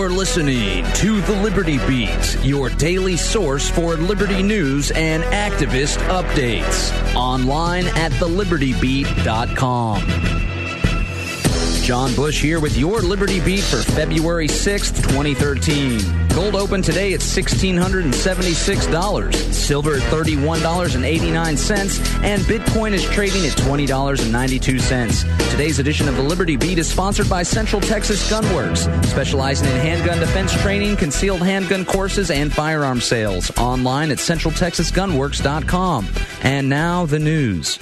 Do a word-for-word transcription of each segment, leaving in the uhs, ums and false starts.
You're listening to The Liberty Beat, your daily source for liberty news and activist updates. Online at the liberty beat dot com. John Bush here with your Liberty Beat for February sixth, twenty thirteen. Gold opened today at one thousand six hundred seventy-six dollars, silver at thirty-one dollars and eighty-nine cents, and Bitcoin is trading at twenty dollars and ninety-two cents. Today's edition of the Liberty Beat is sponsored by Central Texas Gunworks, specializing in handgun defense training, concealed handgun courses, and firearm sales. Online at central texas gunworks dot com. And now the news.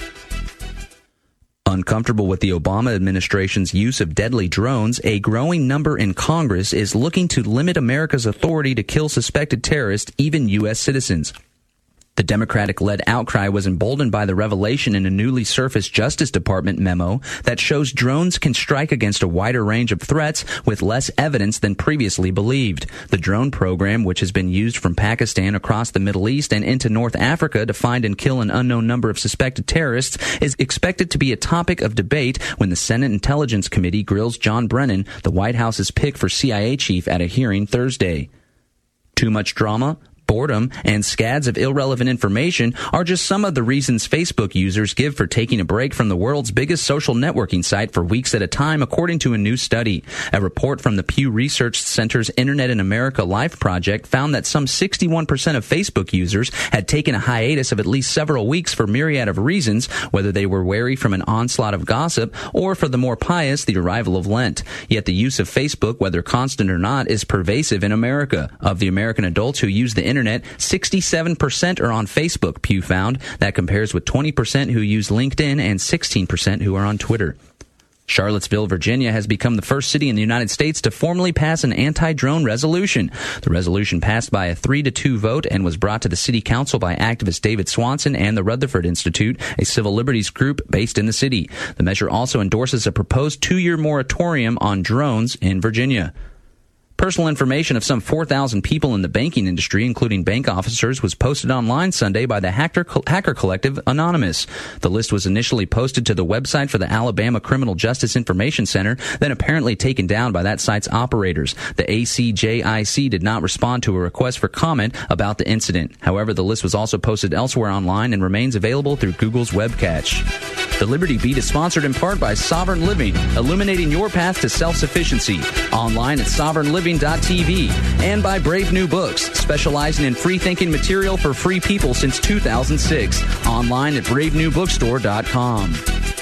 Uncomfortable with the Obama administration's use of deadly drones, a growing number in Congress is looking to limit America's authority to kill suspected terrorists, even U S citizens. The Democratic-led outcry was emboldened by the revelation in a newly surfaced Justice Department memo that shows drones can strike against a wider range of threats with less evidence than previously believed. The drone program, which has been used from Pakistan across the Middle East and into North Africa to find and kill an unknown number of suspected terrorists, is expected to be a topic of debate when the Senate Intelligence Committee grills John Brennan, the White House's pick for C I A chief, at a hearing Thursday. Too much drama? Boredom and scads of irrelevant information are just some of the reasons Facebook users give for taking a break from the world's biggest social networking site for weeks at a time, according to a new study. A report from the Pew Research Center's Internet in America Life project found that some sixty-one percent of Facebook users had taken a hiatus of at least several weeks for myriad of reasons, whether they were wary from an onslaught of gossip or, for the more pious, the arrival of Lent. Yet the use of Facebook, whether constant or not, is pervasive in America. Of the American adults who use the Internet, sixty-seven percent are on Facebook, Pew found. That compares with twenty percent who use LinkedIn and sixteen percent who are on Twitter. Charlottesville, Virginia has become the first city in the United States to formally pass an anti-drone resolution. The resolution passed by a three to two vote and was brought to the city council by activist David Swanson and the Rutherford Institute, a civil liberties group based in the city. The measure also endorses a proposed two-year moratorium on drones in Virginia. Personal information of some four thousand people in the banking industry, including bank officers, was posted online Sunday by the hacker, hacker collective Anonymous. The list was initially posted to the website for the Alabama Criminal Justice Information Center, then apparently taken down by that site's operators. The A C J I C did not respond to a request for comment about the incident. However, the list was also posted elsewhere online and remains available through Google's web cache. The Liberty Beat is sponsored in part by Sovereign Living, illuminating your path to self-sufficiency. Online at sovereign living dot t v, and by Brave New Books, specializing in free-thinking material for free people since two thousand six. Online at brave new bookstore dot com.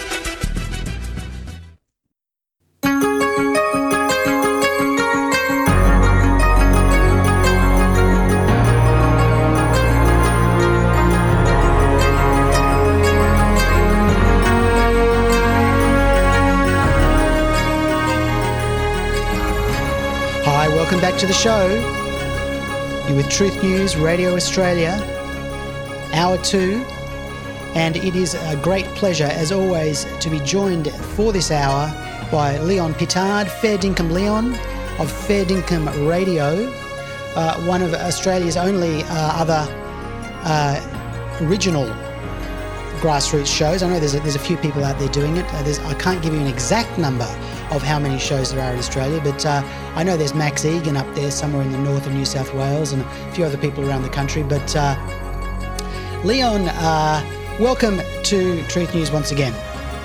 Welcome back to the show. You're with Truth News Radio Australia, Hour two, and it is a great pleasure, as always, to be joined for this hour by Leon Pittard, Fair Dinkum Leon of Fair Dinkum Radio, uh, one of Australia's only uh, other uh, original grassroots shows. I know there's a, there's a few people out there doing it. Uh, there's, I can't give you an exact number of how many shows there are in Australia, but uh, I know there's Max Egan up there somewhere in the north of New South Wales and a few other people around the country. But uh, Leon, uh, welcome to Truth News once again.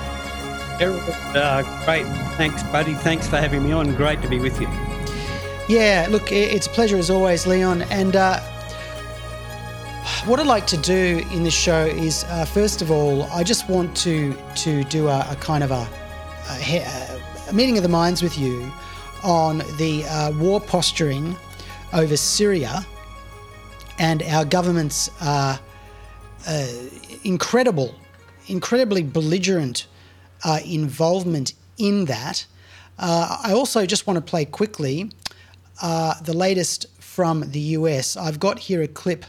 Uh, great. Thanks, buddy. Thanks for having me on. Great to be with you. Yeah, look, it's a pleasure as always, Leon. And uh, what I'd like to do in this show is, uh, first of all, I just want to to do a, a kind of a, a, a meeting of the minds with you on the uh, war posturing over Syria and our government's uh, uh, incredible, incredibly belligerent uh, involvement in that. Uh, I also just want to play quickly uh, the latest from the U S. I've got here a clip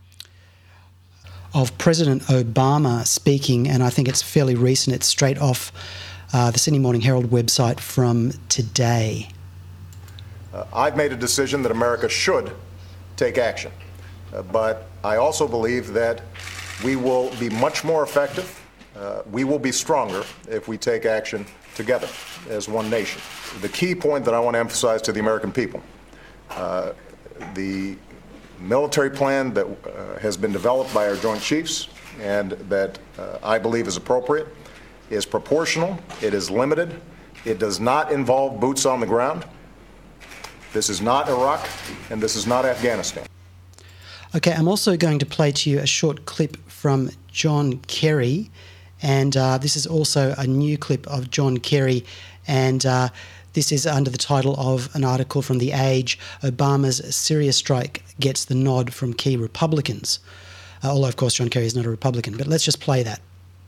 of President Obama speaking, and I think it's fairly recent. It's straight off uh, the Sydney Morning Herald website from today. Uh, I've made a decision that America should take action, uh, but I also believe that we will be much more effective, uh, we will be stronger if we take action together as one nation. The key point that I want to emphasize to the American people uh, the military plan that uh, has been developed by our Joint Chiefs and that uh, I believe is appropriate is proportional, it is limited, it does not involve boots on the ground. This is not Iraq, and this is not Afghanistan. Okay, I'm also going to play to you a short clip from John Kerry, and uh, this is also a new clip of John Kerry, and uh, this is under the title of an article from The Age, Obama's Syria strike gets the nod from key Republicans. Uh, although, of course, John Kerry is not a Republican, but let's just play that.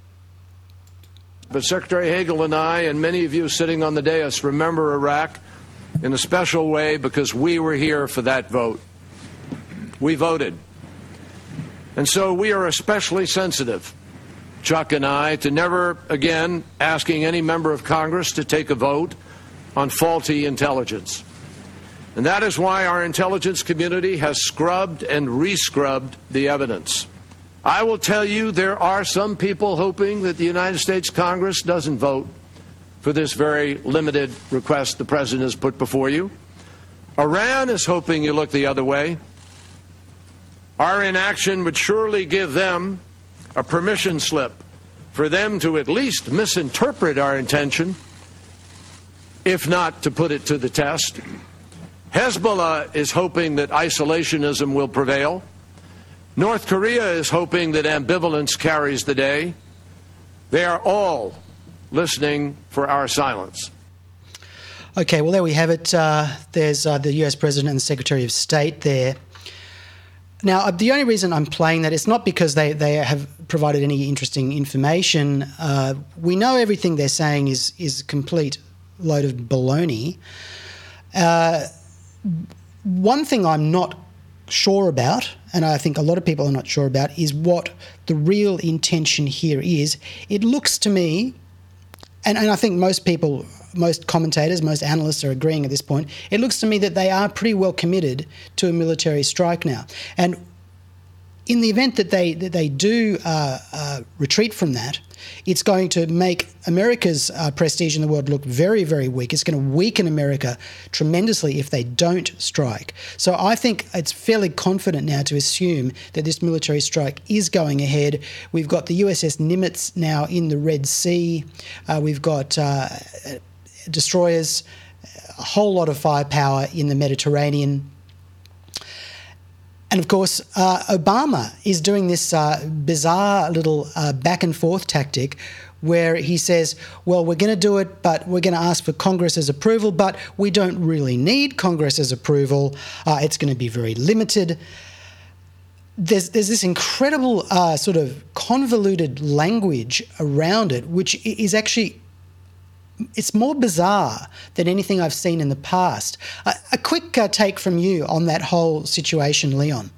But Secretary Hagel and I, and many of you sitting on the dais, remember Iraq in a special way because we were here for that vote. We voted. And so we are especially sensitive, Chuck and I, to never again asking any member of Congress to take a vote on faulty intelligence. And that is why our intelligence community has scrubbed and re-scrubbed the evidence. I will tell you there are some people hoping that the United States Congress doesn't vote for this very limited request the President has put before you. Iran is hoping you look the other way. Our inaction would surely give them a permission slip for them to at least misinterpret our intention, if not to put it to the test. Hezbollah is hoping that isolationism will prevail. North Korea is hoping that ambivalence carries the day. They are all listening for our silence. Okay, well, there we have it. Uh, there's uh, the U S President and the Secretary of State there. Now, uh, the only reason I'm playing that is not because they, they have provided any interesting information. Uh, we know everything they're saying is is a complete load of baloney. Uh, one thing I'm not sure about, and I think a lot of people are not sure about, is what the real intention here is. It looks to me, and, and I think most people, most commentators, most analysts are agreeing at this point, it looks to me that they are pretty well committed to a military strike now. And in the event that they that they do uh, uh, retreat from that, it's going to make America's uh, prestige in the world look very, very weak. It's going to weaken America tremendously if they don't strike. So I think it's fairly confident now to assume that this military strike is going ahead. We've got the U S S Nimitz now in the Red Sea. Uh, we've got uh, destroyers, a whole lot of firepower in the Mediterranean. And, of course, uh, Obama is doing this uh, bizarre little uh, back-and-forth tactic where he says, well, we're going to do it, but we're going to ask for Congress's approval, but we don't really need Congress's approval. Uh, it's going to be very limited. There's, there's this incredible uh, sort of convoluted language around it, which is actually... it's more bizarre than anything I've seen in the past. Uh, a quick uh, take from you on that whole situation, Leon.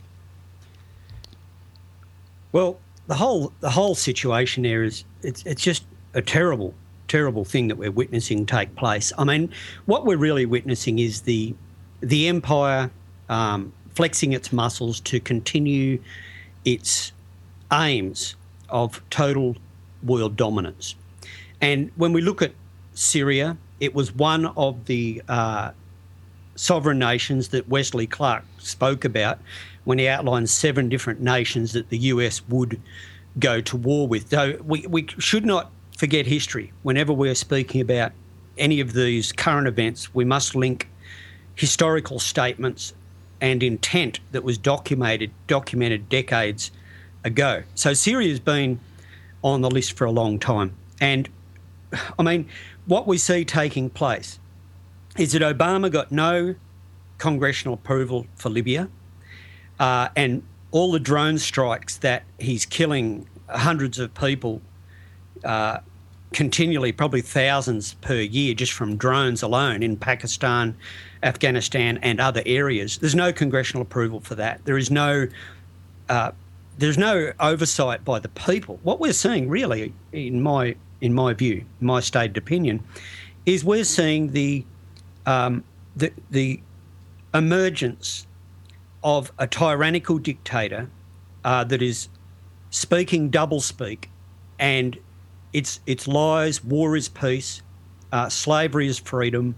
Well, the whole the whole situation there is it's it's just a terrible, terrible thing that we're witnessing take place. I mean, what we're really witnessing is the the empire um, flexing its muscles to continue its aims of total world dominance. And when we look at Syria, it was one of the uh, sovereign nations that Wesley Clark spoke about when he outlined seven different nations that the U S would go to war with. So we, we should not forget history. Whenever we're speaking about any of these current events, we must link historical statements and intent that was documented documented decades ago. So Syria's been on the list for a long time. And, I mean, what we see taking place is that Obama got no congressional approval for Libya, uh, and all the drone strikes that he's killing hundreds of people uh, continually, probably thousands per year just from drones alone in Pakistan, Afghanistan and other areas. There's no congressional approval for that. There is no uh, there's no oversight by the people. What we're seeing really, in my in my view, my stated opinion, is we're seeing the um, the, the emergence of a tyrannical dictator uh, that is speaking doublespeak, and it's it's lies, war is peace, uh, slavery is freedom,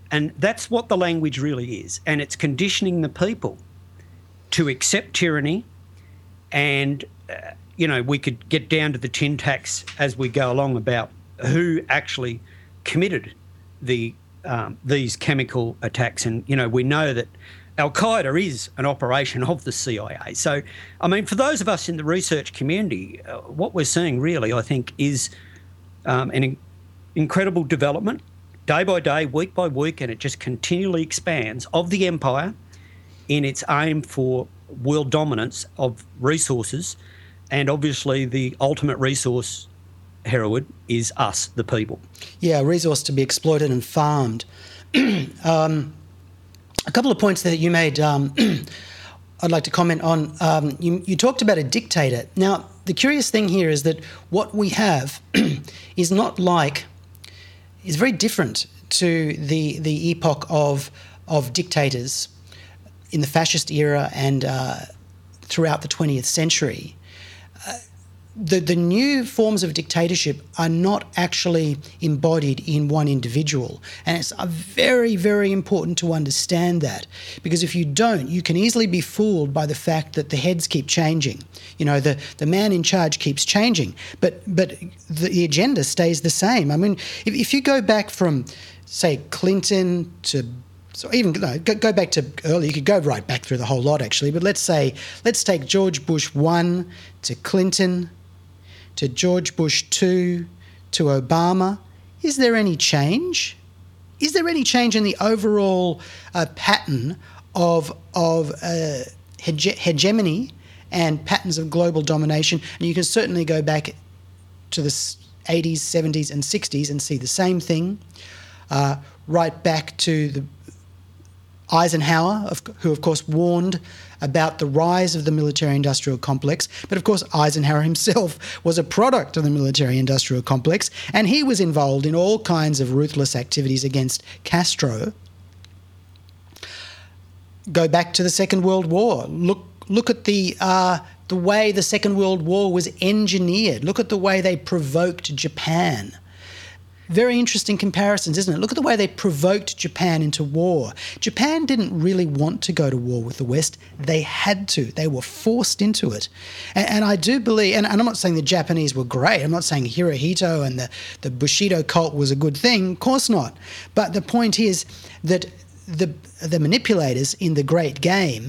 And that's what the language really is. And it's conditioning the people to accept tyranny. And, uh, you know, we could get down to the tin tacks as we go along about who actually committed the um, these chemical attacks. And, you know, we know that Al-Qaeda is an operation of the C I A. So, I mean, for those of us in the research community, uh, what we're seeing really, I think, is um, an in- incredible development day by day, week by week, and it just continually expands of the empire in its aim for world dominance of resources. And obviously the ultimate resource, Hereward, is us, the people. Yeah, a resource to be exploited and farmed. um, a couple of points that you made um, I'd like to comment on. Um, you, you talked about a dictator. Now, the curious thing here is that what we have is not like, is very different to the the epoch of of dictators in the fascist era and uh, throughout the twentieth century. Uh, the the new forms of dictatorship are not actually embodied in one individual, and it's uh, very, very important to understand that, because if you don't, you can easily be fooled by the fact that the heads keep changing. You know, the, the man in charge keeps changing, but but the, the agenda stays the same. I mean, if, if you go back from, say, Clinton to So even no, go, go back to early. You could go right back through the whole lot, actually. But let's say, let's take George Bush one to Clinton, to George Bush two, to Obama. Is there any change? Is there any change in the overall uh, pattern of of uh, hege- hegemony and patterns of global domination? And you can certainly go back to the eighties, seventies, and sixties and see the same thing. Uh, right back to the Eisenhower, who of course warned about the rise of the military-industrial complex. But of course Eisenhower himself was a product of the military-industrial complex, and he was involved in all kinds of ruthless activities against Castro. Go back to the Second World War. Look look at the uh, the way the Second World War was engineered. Look at the way they provoked Japan. Very interesting comparisons, isn't it? Look at the way they provoked Japan into war. Japan didn't really want to go to war with the West. They had to. They were forced into it. And, and I do believe, and, and I'm not saying the Japanese were great. I'm not saying Hirohito and the, the Bushido cult was a good thing. Of course not. But the point is that the the manipulators in the great game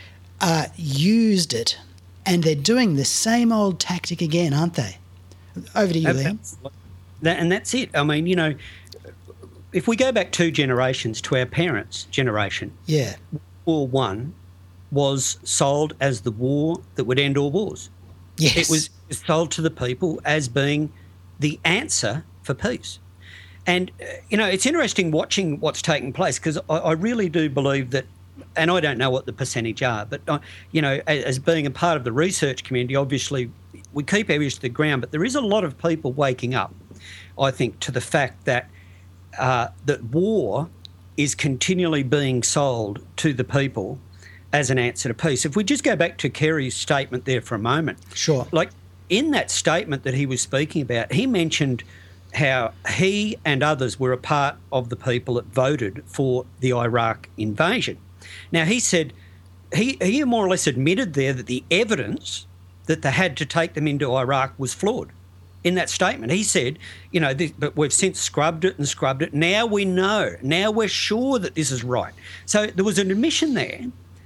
uh, used it, and they're doing the same old tactic again, aren't they? Over to you, Liam. That, and that's it. I mean, you know, if we go back two generations to our parents' generation, yeah, War One was sold as the war that would end all wars. Yes. It was sold to the people as being the answer for peace. And, uh, you know, it's interesting watching what's taking place, because I, I really do believe that, and I don't know what the percentage are, but, uh, you know, as, as being a part of the research community, obviously we keep our ears to the ground, but there is a lot of people waking up, I think, to the fact that uh, that war is continually being sold to the people as an answer to peace. If we just go back to Kerry's statement there for a moment. Sure. Like, in that statement that he was speaking about, he mentioned how he and others were a part of the people that voted for the Iraq invasion. Now, he said, he, he more or less admitted there that the evidence that they had to take them into Iraq was flawed. In that statement, he said, you know, this, but we've since scrubbed it and scrubbed it. Now we know. Now we're sure that this is right. So there was an admission there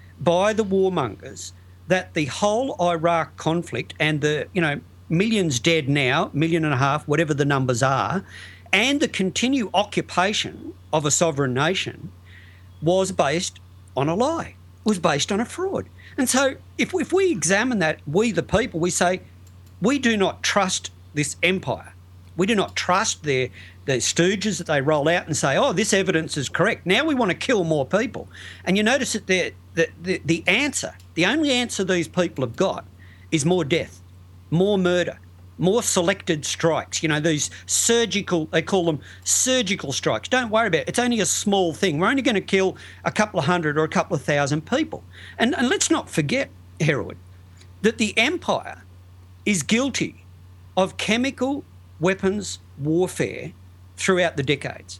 by the warmongers that the whole Iraq conflict and the, you know, millions dead now, million and a half, whatever the numbers are, and the continued occupation of a sovereign nation was based on a lie, was based on a fraud. And so if, if we examine that, we the people, we say, we do not trust this empire. We do not trust their, their stooges that they roll out and say, oh, this evidence is correct. Now we want to kill more people. And you notice that the, the, the answer, the only answer these people have got is more death, more murder, more selected strikes. You know, these surgical, they call them surgical strikes. Don't worry about it. It's only a small thing. We're only going to kill a couple of hundred or a couple of thousand people. And, and let's not forget, Hereward, that the empire is guilty of chemical weapons warfare throughout the decades.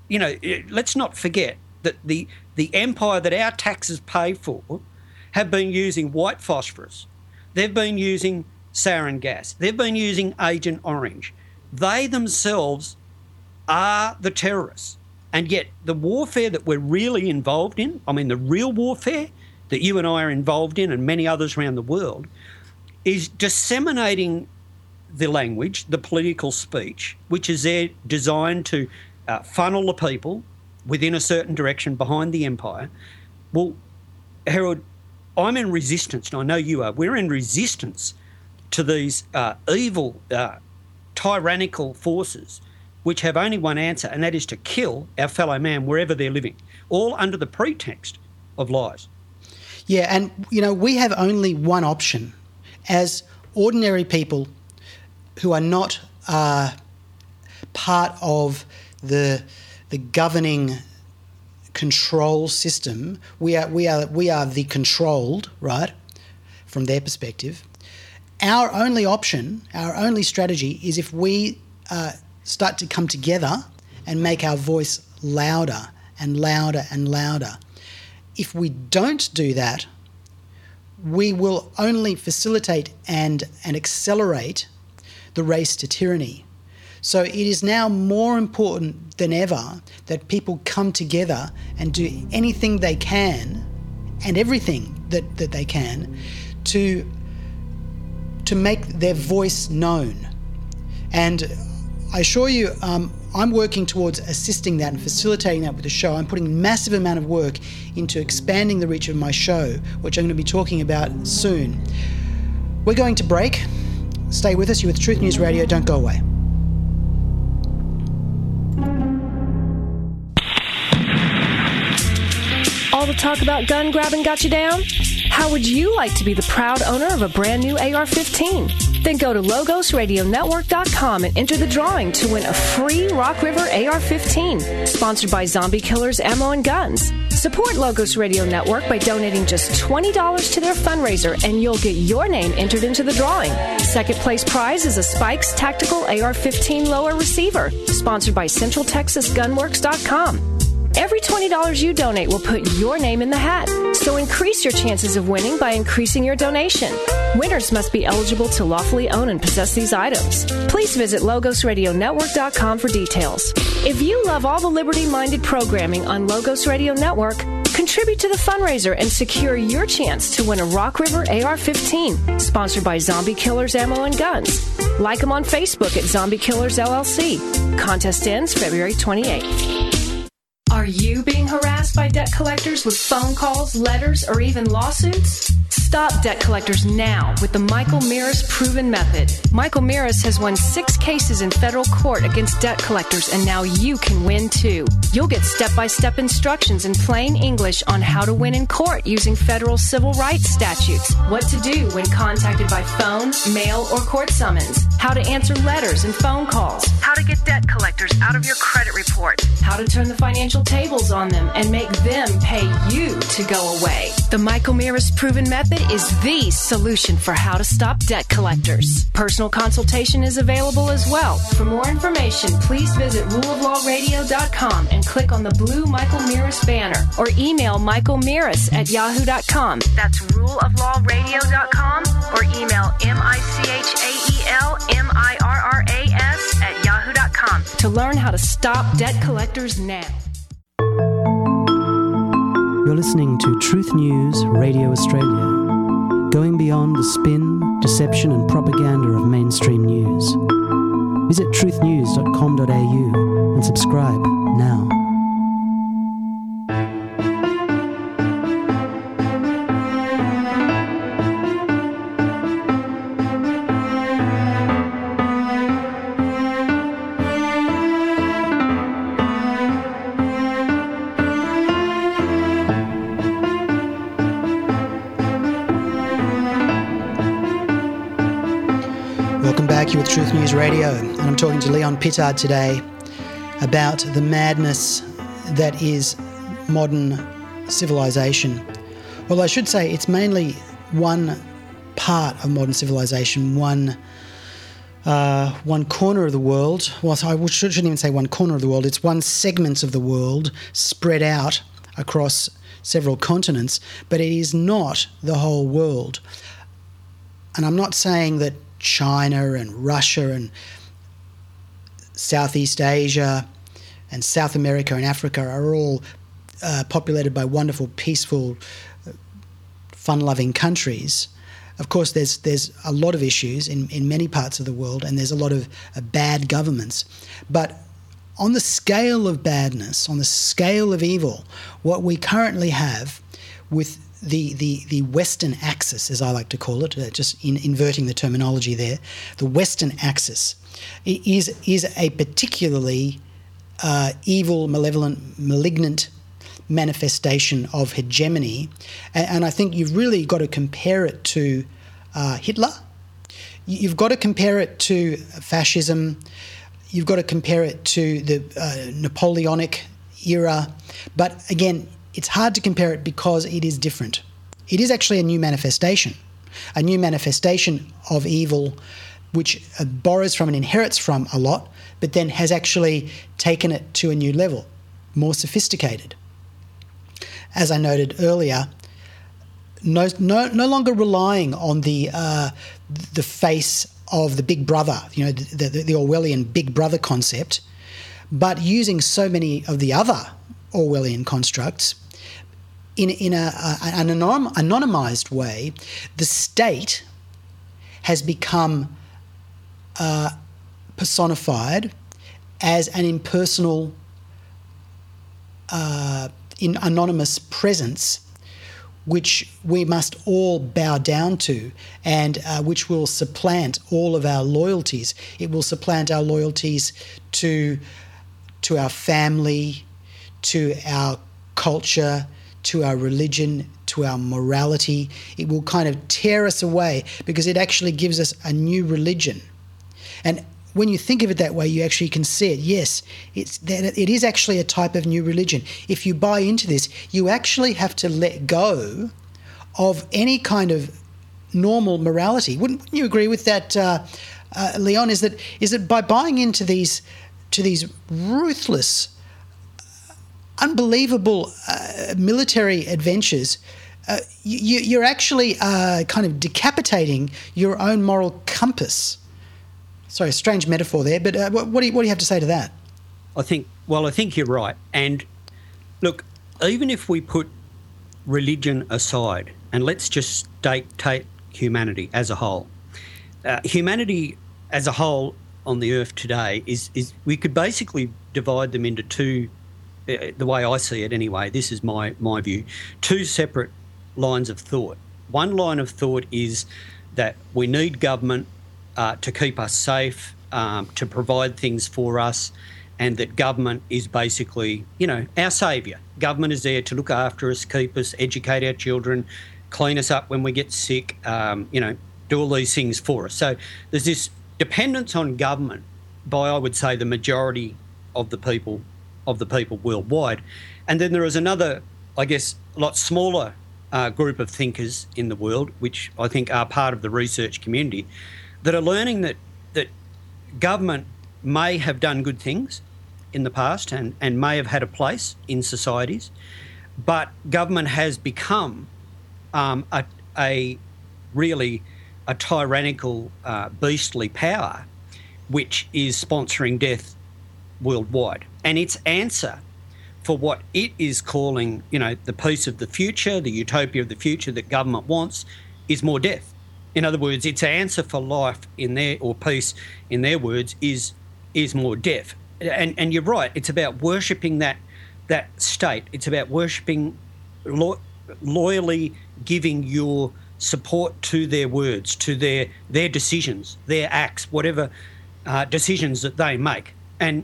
you know, let's not forget that the, the empire that our taxes pay for have been using white phosphorus. They've been using sarin gas. They've been using Agent Orange. They themselves are the terrorists. And yet the warfare that we're really involved in, I mean the real warfare that you and I are involved in and many others around the world, is disseminating the language, the political speech, which is there designed to uh, funnel the people within a certain direction behind the empire. Well, Harold, I'm in resistance, and I know you are. We're in resistance to these uh, evil, uh, tyrannical forces which have only one answer, and that is to kill our fellow man wherever they're living, all under the pretext of lies. Yeah, and, you know, we have only one option as ordinary people who are not uh, part of the the governing control system. We are we are we are the controlled, right, from their perspective. Our only option, our only strategy is if we uh, start to come together and make our voice louder and louder and louder. If we don't do that, we will only facilitate and, and accelerate the race to tyranny. So it is now more important than ever that people come together and do anything they can and everything that, that they can to, to make their voice known. And I assure you, um, I'm working towards assisting that and facilitating that with the show. I'm putting a massive amount of work into expanding the reach of my show, which I'm going to be talking about soon. We're going to break. Stay with us. You're with Truth News Radio. Don't go away. All the talk about gun grabbing got you down? How would you like to be the proud owner of a brand new A R fifteen? Then go to Logos Radio Network dot com and enter the drawing to win a free Rock River A R fifteen, sponsored by Zombie Killers Ammo and Guns. Support Logos Radio Network by donating just twenty dollars to their fundraiser, and you'll get your name entered into the drawing. Second place prize is a Spikes Tactical A R fifteen lower receiver, sponsored by Central Texas Gunworks dot com. Every twenty dollars you donate will put your name in the hat. So increase your chances of winning by increasing your donation. Winners must be eligible to lawfully own and possess these items. Please visit Logos Radio Network dot com for details. If you love all the liberty-minded programming on Logos Radio Network, contribute to the fundraiser and secure your chance to win a Rock River A R fifteen, sponsored by Zombie Killers Ammo and Guns. Like them on Facebook at Zombie Killers L L C. Contest ends February twenty-eighth. Are you being harassed by debt collectors with phone calls, letters, or even lawsuits? Stop debt collectors now with the Michael Mirris Proven Method. Michael Mirris has won six cases in federal court against debt collectors, and now you can win too. You'll get step-by-step instructions in plain English on how to win in court using federal civil rights statutes, what to do when contacted by phone, mail, or court summons, how to answer letters and phone calls, how to get debt collectors out of your credit report, how to turn the financial tables on them and make them pay you to go away. The Michael Mirris Proven Method is the solution for how to stop debt collectors. Personal consultation is available as well. For more information, please visit rule of law radio dot com and click on the blue Michael Mirris banner, or email michael mirris at yahoo dot com. That's rule of law radio dot com, or email M I C H A E L M I R R A S at yahoo dot com to learn how to stop debt collectors now. You're listening to Truth News Radio Australia, going beyond the spin, deception and propaganda of mainstream news. Visit truth news dot com dot a u and subscribe now. You with Truth News Radio, and I'm talking to Leon Pittard today about the madness that is modern civilization. Well, I should say it's mainly one part of modern civilization, one uh, one corner of the world. Well, I shouldn't even say one corner of the world. It's one segment of the world spread out across several continents, but it is not the whole world. And I'm not saying that China and Russia and Southeast Asia and South America and Africa are all uh, populated by wonderful, peaceful, fun-loving countries. Of course, there's there's a lot of issues in, in many parts of the world, and there's a lot of uh, bad governments. But on the scale of badness, on the scale of evil, what we currently have with the the, the Western axis, as I like to call it, uh, just in, inverting the terminology there, the Western axis is, is a particularly uh, evil, malevolent, malignant manifestation of hegemony, and, and I think you've really got to compare it to uh, Hitler. You've got to compare it to fascism. You've got to compare it to the uh, Napoleonic era. But again, it's hard to compare it because it is different. It is actually a new manifestation, a new manifestation of evil, which uh, borrows from and inherits from a lot, but then has actually taken it to a new level, more sophisticated. As I noted earlier, no, no, no longer relying on the uh, the face of the Big Brother, you know, the, the, the Orwellian Big Brother concept, but using so many of the other Orwellian constructs in in a, a, an anon- anonymized way. The state has become uh, personified as an impersonal, uh, in anonymous presence, which we must all bow down to, and uh, which will supplant all of our loyalties. It will supplant our loyalties to to our family, to our culture, to our religion, to our morality. It will kind of tear us away because it actually gives us a new religion. And when you think of it that way, you actually can see it. Yes, it's it is actually a type of new religion. If you buy into this, you actually have to let go of any kind of normal morality. Wouldn't, wouldn't you agree with that, uh, uh, Leon? Is that is that by buying into these to these ruthless, unbelievable uh, military adventures, uh, you, you're actually uh, kind of decapitating your own moral compass. Sorry, strange metaphor there, but uh, what, what, do you, what do you have to say to that? I think, well, I think you're right. And look, even if we put religion aside and let's just take, take humanity as a whole, uh, humanity as a whole on the earth today is, is we could basically divide them into two, uh, the way I see it anyway, this is my, my view, two separate lines of thought. One line of thought is that we need government Uh, to keep us safe, um, to provide things for us, and that government is basically, you know, our saviour. Government is there to look after us, keep us, educate our children, clean us up when we get sick, um, you know, do all these things for us. So there's this dependence on government by, I would say, the majority of the people of the people worldwide. And then there is another, I guess, a lot smaller uh, group of thinkers in the world, which I think are part of the research community, that are learning that that government may have done good things in the past and, and may have had a place in societies, but government has become um, a, a really a tyrannical, uh, beastly power, which is sponsoring death worldwide. And its answer for what it is calling, you know, the peace of the future, the utopia of the future that government wants, is more death. In other words, its answer for life in their, or peace in their words, is is more death. And and you're right, it's about worshipping that that state. It's about worshipping, lo- loyally giving your support to their words, to their their decisions, their acts, whatever uh, decisions that they make. And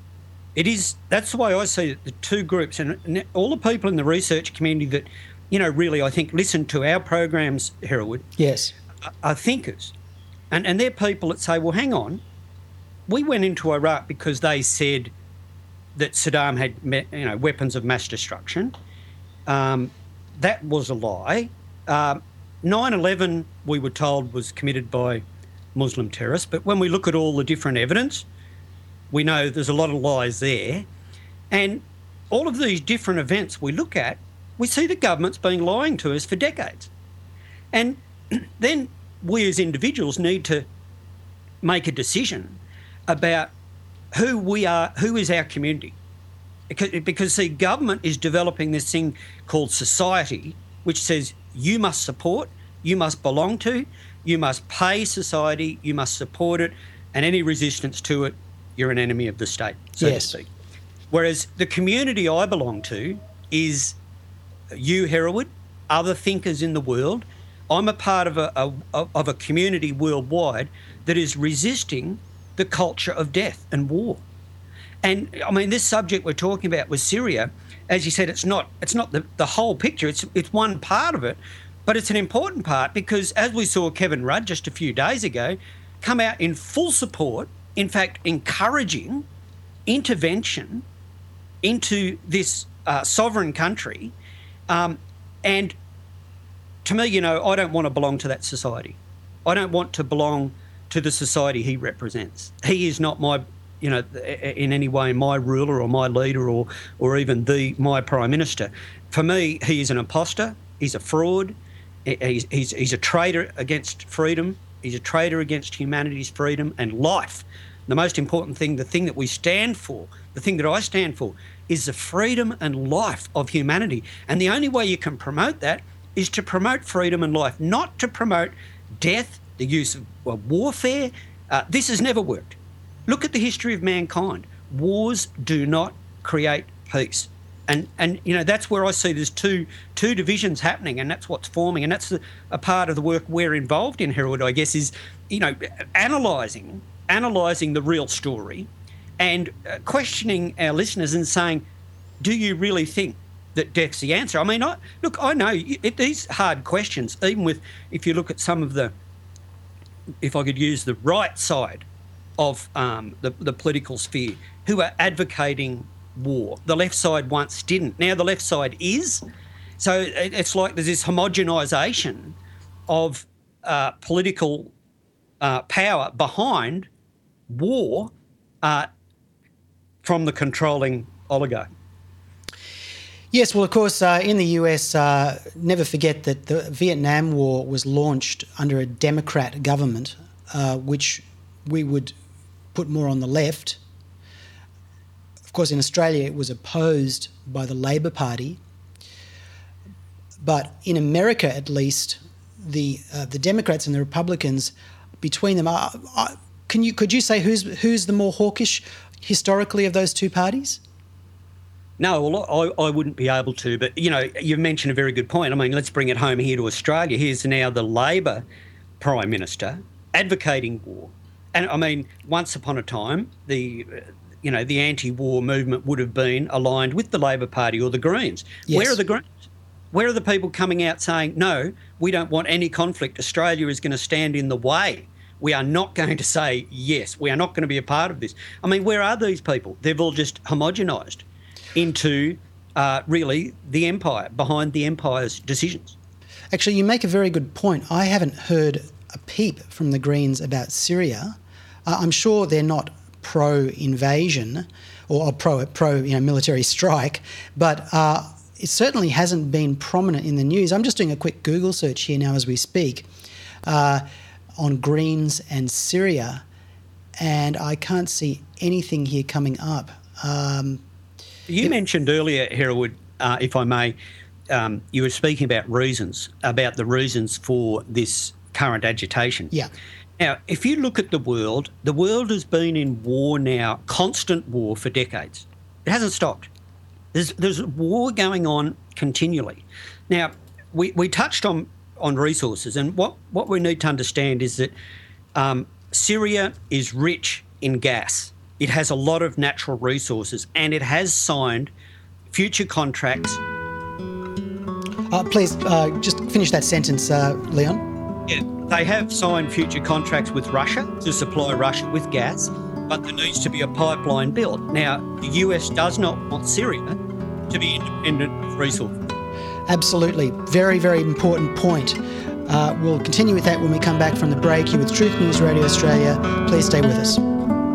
it is, that's the way I see it, the two groups, and, and all the people in the research community that, you know, really, I think, listen to our programs, Hereward. Yes. Are thinkers, and and they're people that say, well, hang on, we went into Iraq because they said that Saddam had, you know, weapons of mass destruction. Um, that was a lie. Um, nine eleven, we were told, was committed by Muslim terrorists. But when we look at all the different evidence, we know there's a lot of lies there. And all of these different events we look at, we see the government's been lying to us for decades. And then we as individuals need to make a decision about who we are, who is our community. Because, because see, government is developing this thing called society, which says you must support, you must belong to, you must pay society, you must support it, and any resistance to it, you're an enemy of the state, so yes. to speak. Whereas the community I belong to is you, Hereward, other thinkers in the world. I'm a part of a, a of a community worldwide that is resisting the culture of death and war. And I mean, this subject we're talking about with Syria, as you said, it's not it's not the, the whole picture. It's it's one part of it, but it's an important part because as we saw Kevin Rudd just a few days ago come out in full support, in fact, encouraging intervention into this uh, sovereign country. Um, and to me, you know, I don't want to belong to that society. I don't want to belong to the society he represents. He is not my, you know, in any way my ruler or my leader or or even the my Prime Minister. For me, he is an imposter. He's a fraud. He's, he's, he's a traitor against freedom. He's a traitor against humanity's freedom and life. The most important thing, the thing that we stand for, the thing that I stand for, is the freedom and life of humanity. And the only way you can promote that is to promote freedom and life, not to promote death, the use of well, warfare. Uh, this has never worked. Look at the history of mankind. Wars do not create peace. And, and you know, that's where I see there's two two divisions happening, and that's what's forming. And that's the, a part of the work we're involved in, Hereward, I guess, is, you know, analysing analysing the real story and uh, questioning our listeners and saying, do you really think that death's the answer? I mean, I, look, I know it, these hard questions, even with, if you look at some of the, if I could use the right side of um, the, the political sphere, who are advocating war. The left side once didn't. Now the left side is. So it, it's like there's this homogenisation of uh, political uh, power behind war uh, from the controlling oligarch. Yes, well, of course, uh, in the U S, uh, never forget that the Vietnam War was launched under a Democrat government, uh, which we would put more on the left. Of course, in Australia, it was opposed by the Labor Party. But in America, at least, the uh, the Democrats and the Republicans, between them, are, are, can you could you say who's who's the more hawkish historically of those two parties? No, well, I, I wouldn't be able to. But, you know, you've mentioned a very good point. I mean, let's bring it home here to Australia. Here's now the Labor Prime Minister advocating war. And, I mean, once upon a time, the, you know, the anti-war movement would have been aligned with the Labor Party or the Greens. Yes. Where are the Greens? Where are the people coming out saying, no, we don't want any conflict. Australia is going to stand in the way. We are not going to say, yes, we are not going to be a part of this. I mean, where are these people? They've all just homogenised into uh, really the empire, behind the empire's decisions. Actually, you make a very good point. I haven't heard a peep from the Greens about Syria. Uh, I'm sure they're not pro-invasion or pro, pro you know, military strike, but uh, it certainly hasn't been prominent in the news. I'm just doing a quick Google search here now as we speak uh, on Greens and Syria, and I can't see anything here coming up. Um, You it, mentioned earlier, Hereward, uh, if I may, um, you were speaking about reasons, about the reasons for this current agitation. Yeah. Now, if you look at the world, the world has been in war now, constant war for decades. It hasn't stopped. There's there's war going on continually. Now, we, we touched on, on resources, and what, what we need to understand is that um, Syria is rich in gas. It has a lot of natural resources, and it has signed future contracts. Uh, please uh, just finish that sentence, uh, Leon. Yeah, they have signed future contracts with Russia to supply Russia with gas, but there needs to be a pipeline built. Now, the U S does not want Syria to be independent of resources. Absolutely. Very, very important point. Uh, we'll continue with that when we come back from the break. Here with Truth News Radio Australia. Please stay with us.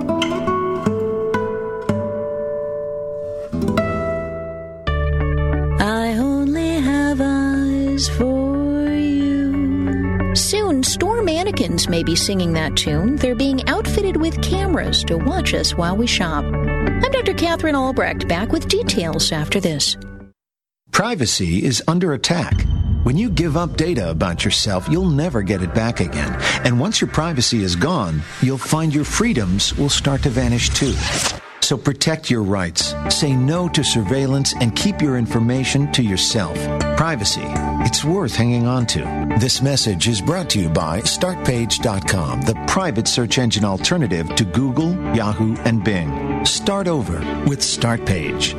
I only have eyes for you. Soon, store mannequins may be singing that tune. They're being outfitted with cameras to watch us while we shop. I'm Doctor Catherine Albrecht, back with details after this. Privacy is under attack. When you give up data about yourself, you'll never get it back again. And once your privacy is gone, you'll find your freedoms will start to vanish too. So protect your rights, say no to surveillance, and keep your information to yourself. Privacy, it's worth hanging on to. This message is brought to you by start page dot com, the private search engine alternative to Google, Yahoo, and Bing. Start over with StartPage.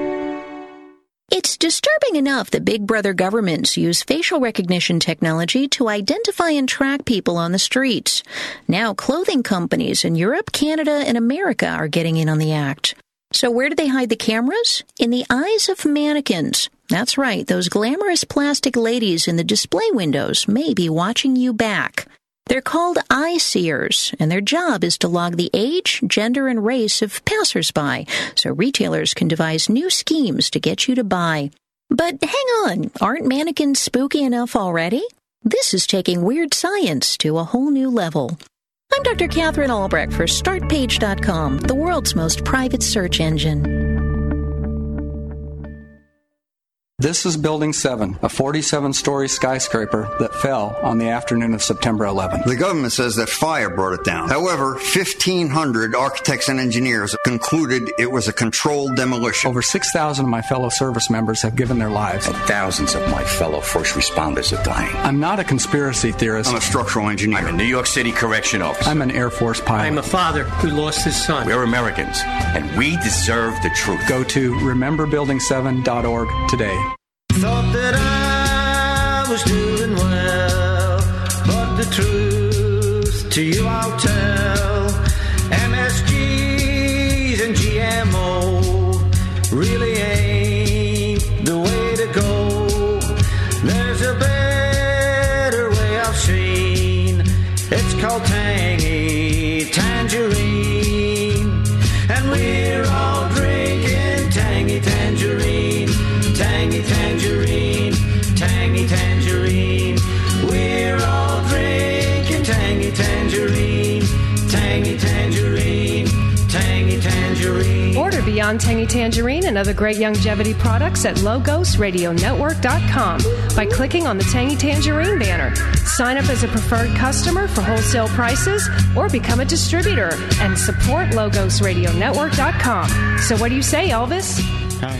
It's disturbing enough that big brother governments use facial recognition technology to identify and track people on the streets. Now clothing companies in Europe, Canada, and America are getting in on the act. So where do they hide the cameras? In the eyes of mannequins. That's right, those glamorous plastic ladies in the display windows may be watching you back. They're called eye seers, and their job is to log the age, gender, and race of passersby, so retailers can devise new schemes to get you to buy. But hang on, aren't mannequins spooky enough already? This is taking weird science to a whole new level. I'm Doctor Catherine Albrecht for start page dot com, the world's most private search engine. This is Building seven, a forty-seven story skyscraper that fell on the afternoon of September eleventh. The government says that fire brought it down. However, fifteen hundred architects and engineers concluded it was a controlled demolition. Over six thousand of my fellow service members have given their lives. And thousands of my fellow first responders are dying. I'm not a conspiracy theorist. I'm a structural engineer. I'm a New York City correction officer. I'm an Air Force pilot. I'm a father who lost his son. We're Americans, and we deserve the truth. Go to remember building seven dot org today. Thought that I was doing well, but the truth to you I'll tell. M S Gs and G M O really ain't the way to go. There's a better way I've seen. It's called tangy tangerine, and we're all drinking tangy tangerine. Tangy tangerine, tangy tangerine. We're all drinking tangy tangerine, tangy tangerine, tangy tangerine. Order Beyond Tangy Tangerine and other great longevity products at Logos Radio Network dot com by clicking on the Tangy Tangerine banner. Sign up as a preferred customer for wholesale prices or become a distributor and support Logos Radio Network dot com. So what do you say, Elvis? Hi.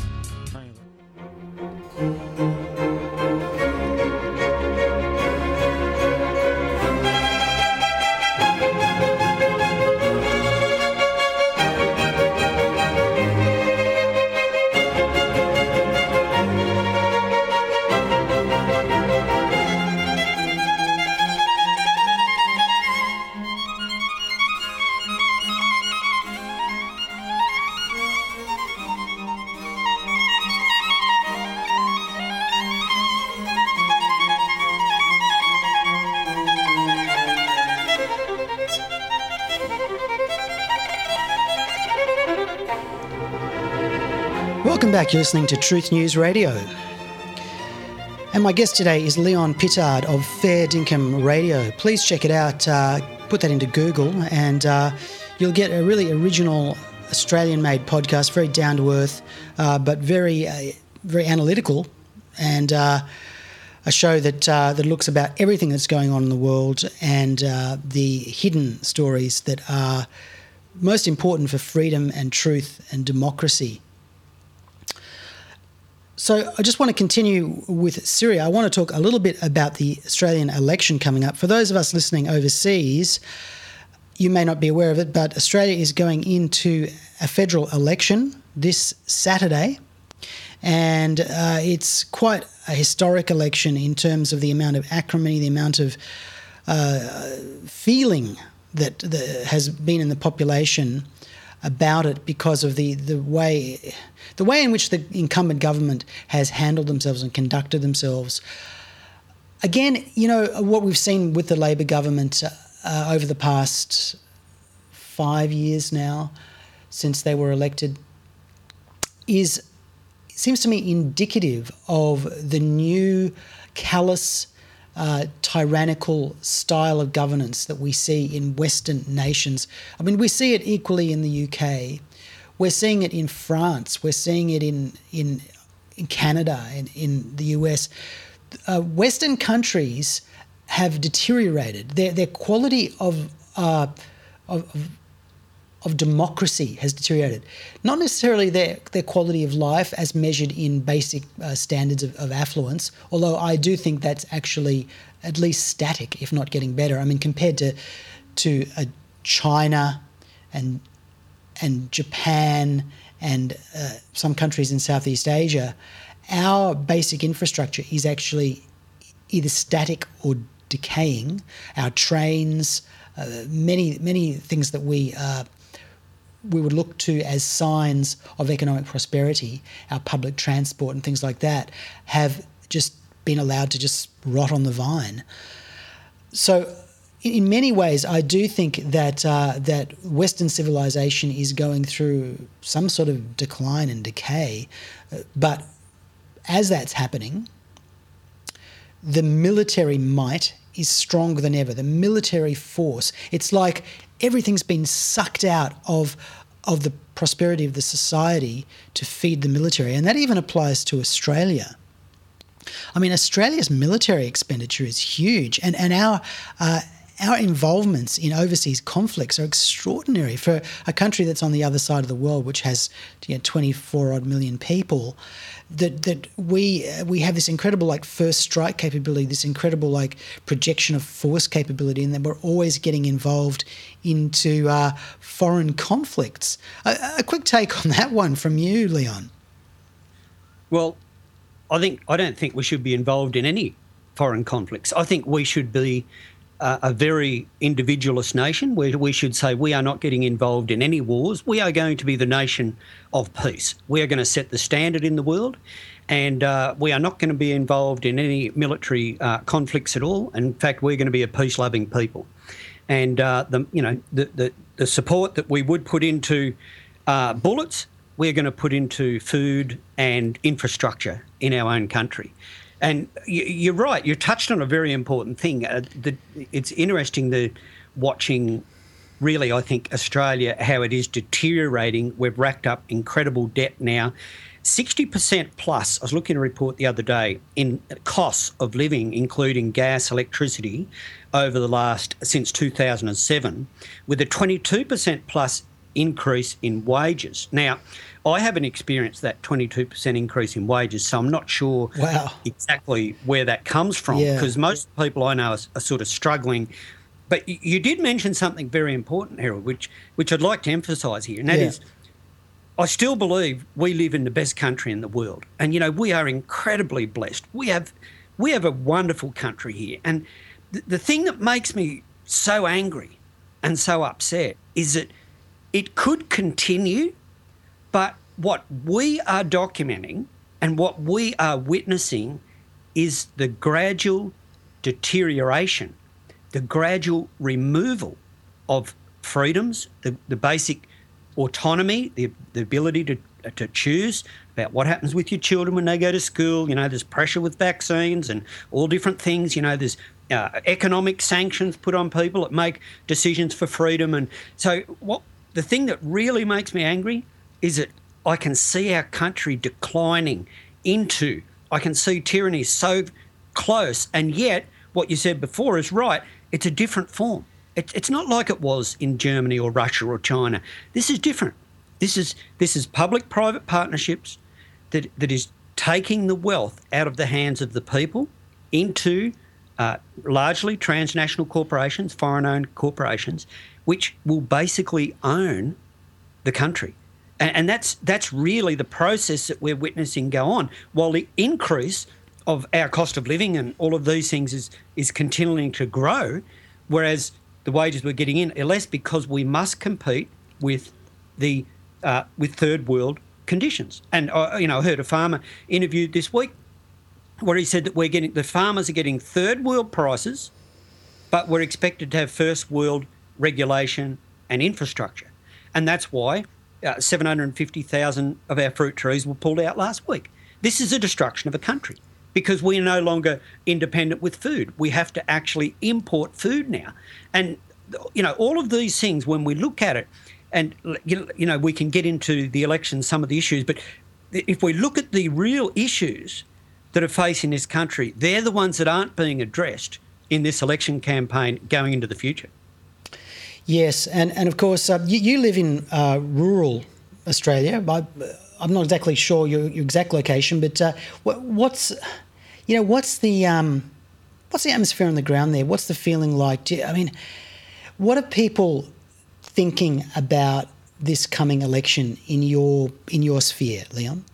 Welcome back. You're listening to Truth News Radio. And my guest today is Leon Pittard of Fair Dinkum Radio. Please check it out. Uh, put that into Google and uh, you'll get a really original Australian-made podcast, very down-to-earth, uh, but very uh, very analytical, and uh, a show that uh, that looks about everything that's going on in the world and uh, the hidden stories that are most important for freedom and truth and democracy. So I just want to continue with Syria. I want to talk a little bit about the Australian election coming up. For those of us listening overseas, you may not be aware of it, but Australia is going into a federal election this Saturday, and uh, it's quite a historic election in terms of the amount of acrimony, the amount of uh, feeling that the, has been in the population about it because of the, the way the way in which the incumbent government has handled themselves and conducted themselves. again, you know, what we've seen with the Labor government uh, over the past five years now, since they were elected, is, it seems to me, indicative of the new callous, uh, tyrannical style of governance that we see in Western nations. I mean, we see it equally in the U K. We're seeing it in France. We're seeing it in in, in Canada and in, in the U S. Uh, Western countries have deteriorated. Their their quality of, uh, of, of of democracy has deteriorated. Not necessarily their, their quality of life as measured in basic uh, standards of, of affluence, although I do think that's actually at least static, if not getting better. I mean, compared to to uh, China and and Japan and uh, some countries in Southeast Asia, our basic infrastructure is actually either static or decaying. Our trains, uh, many many things that we uh, we would look to as signs of economic prosperity, our public transport and things like that, have just been allowed to just rot on the vine. So in many ways, I do think that uh, that Western civilization is going through some sort of decline and decay. But as that's happening, the military might is stronger than ever. The military force, it's like everything's been sucked out of of the prosperity of the society to feed the military. And that even applies to Australia. I mean, Australia's military expenditure is huge, and, and our uh, our involvements in overseas conflicts are extraordinary for a country that's on the other side of the world, which has, you know, twenty-four odd million people. That that we uh, we have this incredible like first strike capability, this incredible like projection of force capability, and that we're always getting involved into uh, foreign conflicts. A, a quick take on that one from you, Leon. Well, I think I don't think we should be involved in any foreign conflicts. I think we should be uh, a very individualist nation where we should say we are not getting involved in any wars. We are going to be the nation of peace. We are going to set the standard in the world, and uh, we are not going to be involved in any military uh, conflicts at all. In fact, we're going to be a peace-loving people. And uh, the you know the, the the support that we would put into uh, bullets, we're going to put into food and infrastructure in our own country. And you're right, you touched on a very important thing. Uh, the, it's interesting the watching, really, I think, Australia, how it is deteriorating. We've racked up incredible debt now. sixty percent plus, I was looking at a report the other day, in costs of living, including gas, electricity, over the last, since two thousand seven, with a twenty-two percent plus increase in wages. Now, I haven't experienced that twenty-two percent increase in wages, so I'm not sure wow. exactly where that comes from, because yeah. most people I know are, are sort of struggling. But you did mention something very important, Harold, which which I'd like to emphasise here, and that yeah. is I still believe we live in the best country in the world. And, you know, we are incredibly blessed. We have we have a wonderful country here. And th- the thing that makes me so angry and so upset is that it could continue, but what we are documenting and what we are witnessing is the gradual deterioration, the gradual removal of freedoms, the, the basic autonomy, the, the ability to to choose about what happens with your children when they go to school. You know, there's pressure with vaccines and all different things. You know, there's uh, economic sanctions put on people that make decisions for freedom. And so what the thing that really makes me angry is that I can see our country declining into, I can see tyranny so close, and yet what you said before is right, it's a different form. It, it's not like it was in Germany or Russia or China. This is different. This is this is public-private partnerships that, that is taking the wealth out of the hands of the people into uh, largely transnational corporations, foreign-owned corporations, which will basically own the country. And, and that's that's really the process that we're witnessing go on, while the increase of our cost of living and all of these things is is continuing to grow, whereas the wages we're getting in are less because we must compete with the uh, with third world conditions. And uh, you know, I heard a farmer interviewed this week where he said that we're getting the farmers are getting third world prices, but we're expected to have first world regulation and infrastructure. And that's why uh, seven hundred fifty thousand of our fruit trees were pulled out last week. This is a destruction of a country because we are no longer independent with food. We have to actually import food now. And, you know, all of these things, when we look at it, and, you know, we can get into the election, some of the issues, but if we look at the real issues that are facing this country, they're the ones that aren't being addressed in this election campaign going into the future. Yes, and, and of course, uh, you, you live in uh, rural Australia. I, I'm not exactly sure your, your exact location, but uh, what, what's, you know, what's the um, what's the atmosphere on the ground there? What's the feeling like? Do you, I mean, what are people thinking about this coming election in your in your sphere, Leon?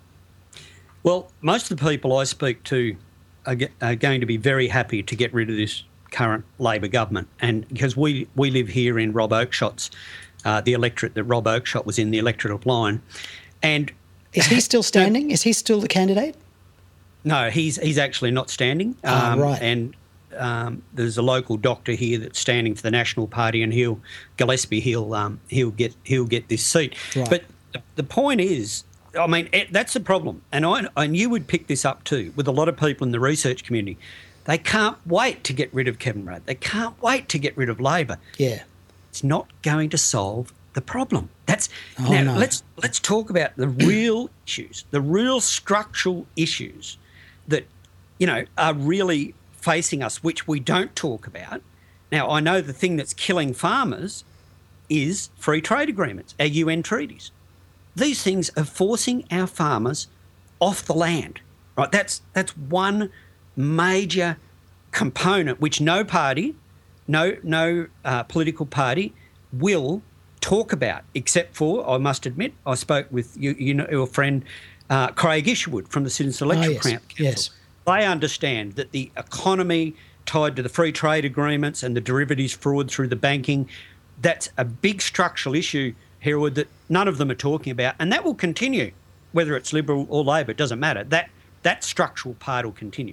Well, most of the people I speak to are, ge- are going to be very happy to get rid of this current Labor government, and because we, we live here in Rob Oakeshot's, uh, the electorate that Rob Oakeshott was in, the electoral line. And is he still standing? Is he still the candidate? No, he's he's actually not standing. Ah, um, right. And um, there's a local doctor here that's standing for the National Party, and he'll Gillespie he'll um, he'll get he'll get this seat. Right. But the, the point is, I mean, it, that's the problem, and I and you would pick this up too with a lot of people in the research community. They can't wait to get rid of Kevin Rudd. They can't wait to get rid of Labor. Yeah, it's not going to solve the problem. That's oh, now no. let's let's talk about the real issues, the real structural issues that, you know, are really facing us, which we don't talk about. Now, I know the thing that's killing farmers is free trade agreements, our U N treaties. These things are forcing our farmers off the land, right? That's that's one major component which no party, no no uh, political party will talk about, except for, I must admit, I spoke with you, you know, your friend uh, Craig Isherwood from the Citizens Electoral oh, yes. Council. Yes. They understand that the economy tied to the free trade agreements and the derivatives fraud through the banking, that's a big structural issue, Hereward, that none of them are talking about, and that will continue, whether it's Liberal or Labor, it doesn't matter. That that structural part will continue.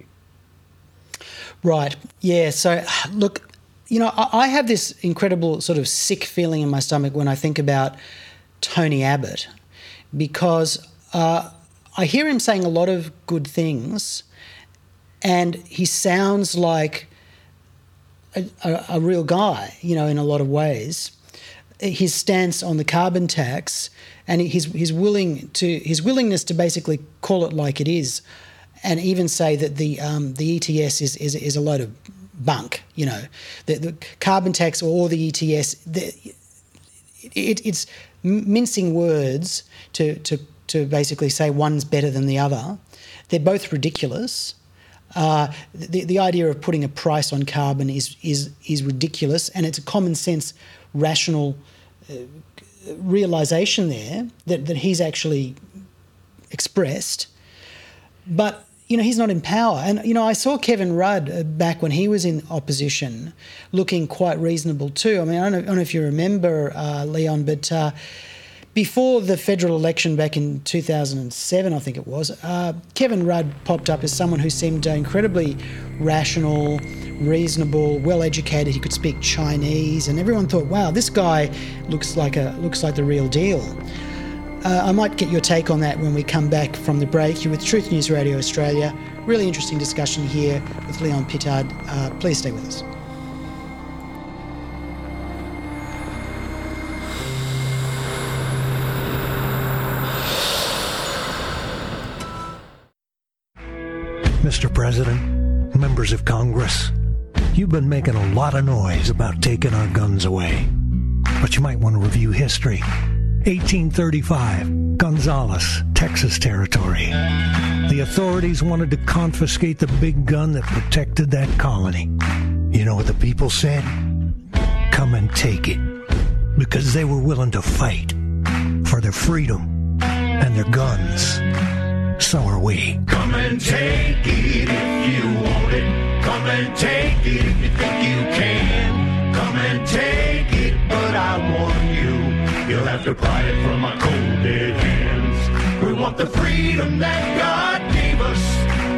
Right. Yeah. So, look, you know, I, I have this incredible sort of sick feeling in my stomach when I think about Tony Abbott, because uh, I hear him saying a lot of good things, and he sounds like a, a, a real guy, you know, in a lot of ways. His stance on the carbon tax and his his willing to his willingness to basically call it like it is, and even say that the um, the E T S is, is is a load of bunk. You know, the, the carbon tax or the E T S, the, it, it's mincing words to to to basically say one's better than the other. They're both ridiculous. Uh, the the idea of putting a price on carbon is is is ridiculous, and it's a common sense, rational uh, realisation there that, that he's actually expressed. But, you know, he's not in power. And, you know, I saw Kevin Rudd uh, back when he was in opposition looking quite reasonable too. I mean, I don't know, I don't know if you remember, uh, Leon, but uh, before the federal election back in two thousand seven, I think it was, uh, Kevin Rudd popped up as someone who seemed uh, incredibly rational, reasonable, well-educated. He could speak Chinese, and everyone thought, wow, this guy looks like a looks like the real deal. Uh, I might get your take on that when we come back from the break. You're with Truth News Radio Australia. Really interesting discussion here with Leon Pittard. Uh, please stay with us. Mister President, members of Congress, you've been making a lot of noise about taking our guns away. But you might want to review history. eighteen thirty-five, Gonzales, Texas Territory. The authorities wanted to confiscate the big gun that protected that colony. You know what the people said? Come and take it. Because they were willing to fight for their freedom and their guns. So are we. Come and take it if you want it. Come and take it if you think you can. Come and take it, but I warn you, you'll have to pry it from my cold dead hands. We want the freedom that God gave us,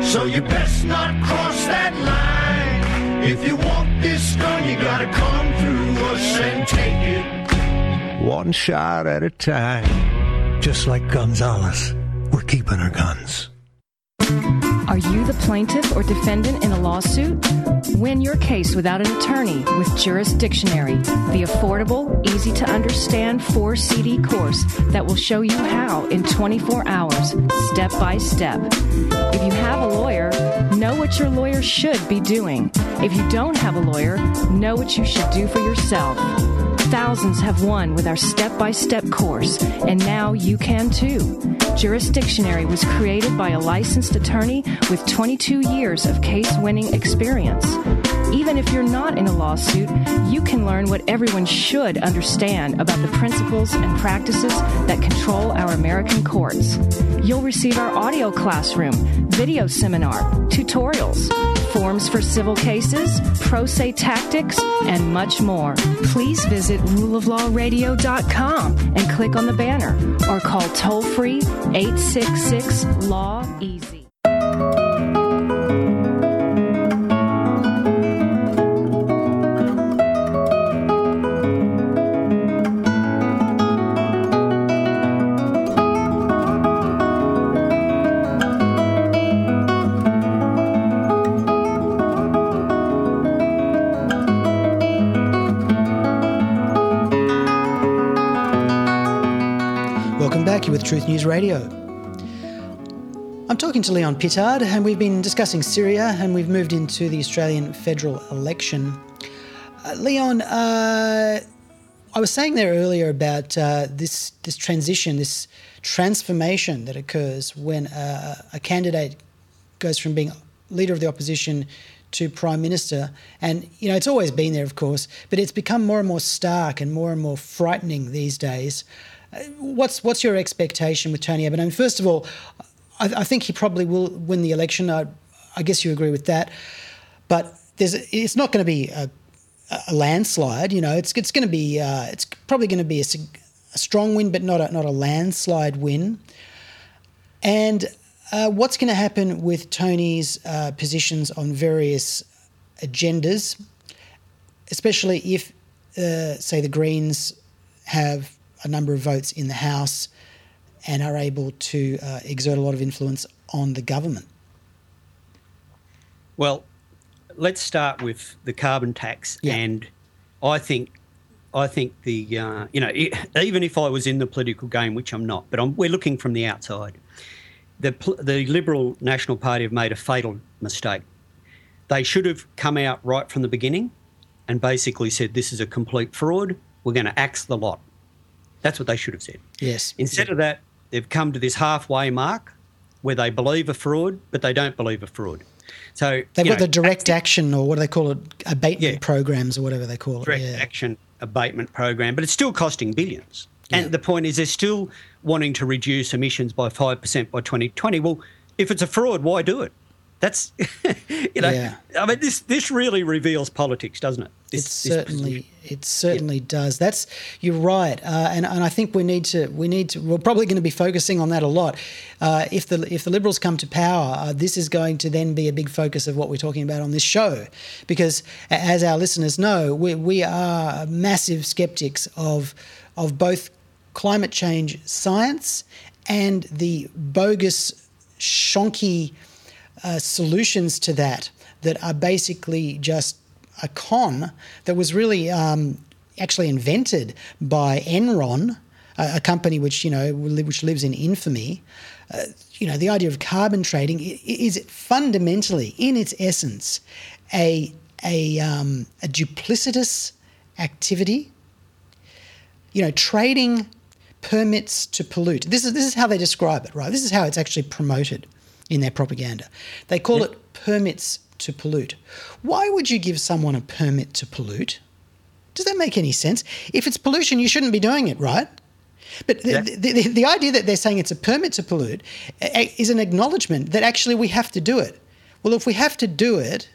So you best not cross that line. If you want this gun, you gotta come through us and take it. One shot at a time. Just like Gonzalez, we're keeping our guns. Are you the plaintiff or defendant in a lawsuit? Win your case without an attorney with Jurisdictionary, the affordable, easy-to-understand four C D course that will show you how in twenty-four hours, step by step. If you have a lawyer, know what your lawyer should be doing. If you don't have a lawyer, know what you should do for yourself. Thousands have won with our step-by-step course, and now you can too. Jurisdictionary was created by a licensed attorney with twenty-two years of case-winning experience. Even if you're not in a lawsuit, you can learn what everyone should understand about the principles and practices that control our American courts. You'll receive our audio classroom, video seminar, tutorials, forms for civil cases, pro se tactics, and much more. Please visit rule of law radio dot com and click on the banner or call toll-free eight six six law easy. With Truth News Radio. I'm talking to Leon Pittard, and we've been discussing Syria, and we've moved into the Australian federal election. Uh, Leon, uh, I was saying there earlier about uh, this this transition, this transformation that occurs when uh, a candidate goes from being leader of the opposition to Prime Minister. And, you know, it's always been there, of course, but it's become more and more stark and more and more frightening these days. What's what's your expectation with Tony Abbott? I mean, first of all, I, I think he probably will win the election. I, I guess you agree with that. But there's it's not going to be a, a landslide. You know, it's it's going to be uh, it's probably going to be a, a strong win, but not a, not a landslide win. And uh, what's going to happen with Tony's uh, positions on various agendas, especially if, uh, say, the Greens have a number of votes in the House and are able to uh, exert a lot of influence on the government? Well, let's start with the carbon tax. Yeah. And I think I think the, uh, you know, it, even if I was in the political game, which I'm not, but I'm, we're looking from the outside, the, the Liberal National Party have made a fatal mistake. They should have come out right from the beginning and basically said, this is a complete fraud, we're going to axe the lot. That's what they should have said. Yes. Instead of that, they've come to this halfway mark where they believe a fraud, but they don't believe a fraud. So they've got know, the direct action, or what do they call it, abatement yeah. programs, or whatever they call it. Direct yeah. action abatement program, but it's still costing billions. And yeah. the point is, they're still wanting to reduce emissions by five percent by twenty twenty. Well, if it's a fraud, why do it? That's, you know, yeah. I mean, this this really reveals politics, doesn't it? This, it certainly, it certainly yeah. does. That's you're right, uh, and and I think we need to we need to. We're probably going to be focusing on that a lot. Uh, if the if the Liberals come to power, uh, this is going to then be a big focus of what we're talking about on this show, because as our listeners know, we we are massive skeptics of of both climate change science and the bogus, shonky uh, solutions to that that are basically just a con that was really um, actually invented by Enron, a, a company which, you know, which lives in infamy. Uh, you know, the idea of carbon trading is fundamentally, in its essence, a a, um, a duplicitous activity. You know, trading permits to pollute. This is this is how they describe it, right? This is how it's actually promoted in their propaganda. They call yep. it permits to pollute. Why would you give someone a permit to pollute? Does that make any sense? If it's pollution, you shouldn't be doing it, right? But the, yeah. the, the, the idea that they're saying it's a permit to pollute is an acknowledgement that actually we have to do it. Well, if we have to do it,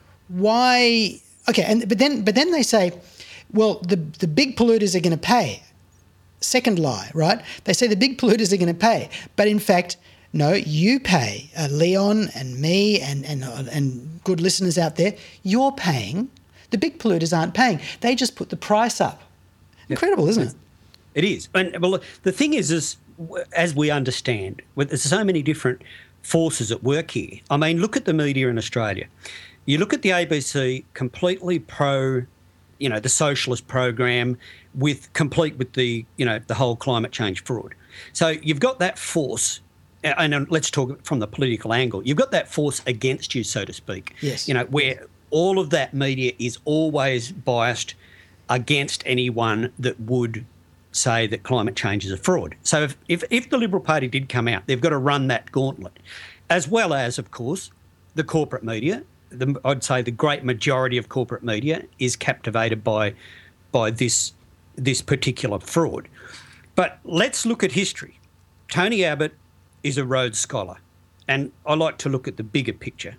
why? Okay, and but then but then they say, well, the the big polluters are going to pay. Second lie, right? They say the big polluters are going to pay, but in fact, No, you pay. Uh, Leon and me and, and, uh, and good listeners out there, you're paying. The big polluters aren't paying. They just put the price up. Incredible, isn't it? It is. And well, the thing is, is as we understand, there's so many different forces at work here. I mean, look at the media in Australia. You look at the A B C, completely pro, you know, the socialist program, with complete with the, you know, the whole climate change fraud. So you've got that force, and let's talk from the political angle. You've got that force against you, so to speak. Yes. You know, where all of that media is always biased against anyone that would say that climate change is a fraud. So if, if, if the Liberal Party did come out, they've got to run that gauntlet, as well as, of course, the corporate media. The, I'd say the great majority of corporate media is captivated by by this this particular fraud. But let's look at history. Tony Abbott is a Rhodes Scholar, and I like to look at the bigger picture.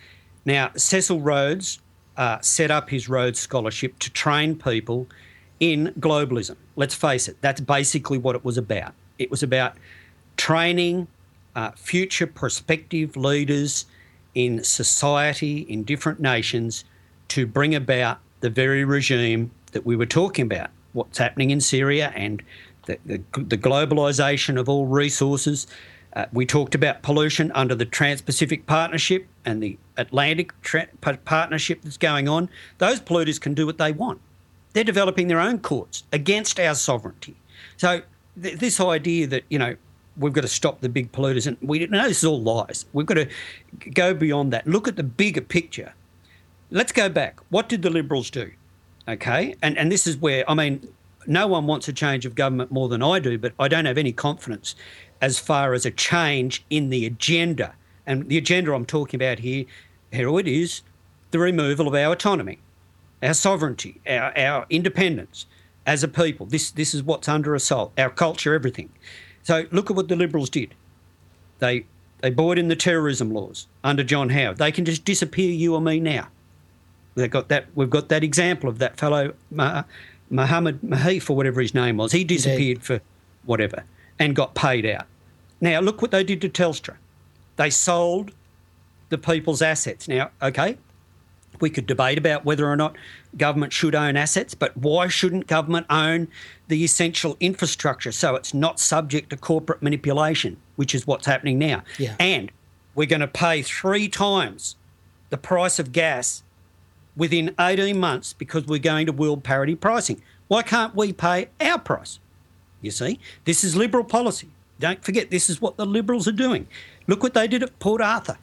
Now, Cecil Rhodes uh, set up his Rhodes Scholarship to train people in globalism. Let's face it, that's basically what it was about. It was about training uh, future prospective leaders in society, in different nations, to bring about the very regime that we were talking about, what's happening in Syria and the, the, the globalisation of all resources. Uh, we talked about pollution under the Trans-Pacific Partnership and the Atlantic tra- Partnership that's going on. Those polluters can do what they want. They're developing their own courts against our sovereignty. So th- this idea that, you know, we've got to stop the big polluters, and we know this is all lies. We've got to go beyond that. Look at the bigger picture. Let's go back. What did the Liberals do? Okay, and, and this is where, I mean, no one wants a change of government more than I do, but I don't have any confidence as far as a change in the agenda. And the agenda I'm talking about here, Hereward, is the removal of our autonomy, our sovereignty, our, our independence as a people. This, this is what's under assault, our culture, everything. So look at what the Liberals did. They they brought in the terrorism laws under John Howard. They can just disappear you or me now. They've got that. We've got that example of that fellow uh, Mohammed Mahif, or whatever his name was. He disappeared Indeed. for whatever and got paid out. Now look what they did to Telstra. They sold the people's assets. Now, okay, we could debate about whether or not government should own assets, but why shouldn't government own the essential infrastructure so it's not subject to corporate manipulation, which is what's happening now? Yeah. And we're going to pay three times the price of gas within eighteen months because we're going to world parity pricing. Why can't we pay our price? You see, this is Liberal policy. Don't forget, this is what the Liberals are doing. Look what they did at Port Arthur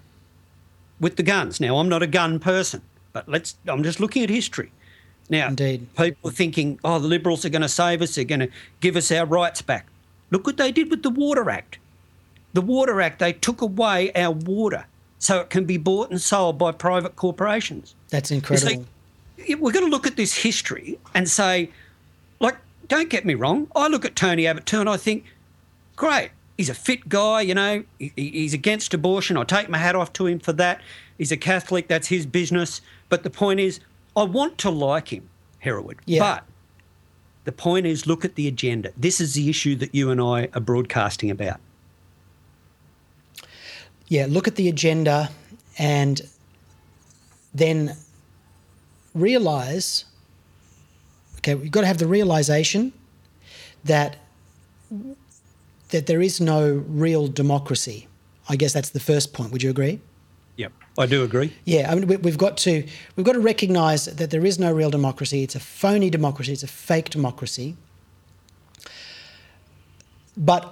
with the guns. Now, I'm not a gun person, but let's. I'm just looking at history. Now, Indeed. people are thinking, oh, the Liberals are going to save us, they're going to give us our rights back. Look what they did with the Water Act. The Water Act, they took away our water so it can be bought and sold by private corporations. That's incredible. You see, we've got to look at this history and say, like, don't get me wrong, I look at Tony Abbott too and I think, great, he's a fit guy, you know, he, he's against abortion. I take my hat off to him for that. He's a Catholic, that's his business. But the point is, I want to like him, Hereward. Yeah. But the point is, look at the agenda. This is the issue that you and I are broadcasting about. Yeah, look at the agenda and then realise, okay, we've got to have the realisation that that there is no real democracy. I guess that's the first point. Would you agree? Yep, I do agree. Yeah, I mean, we- we've got to we've got to recognise that there is no real democracy. It's a phony democracy. It's a fake democracy. But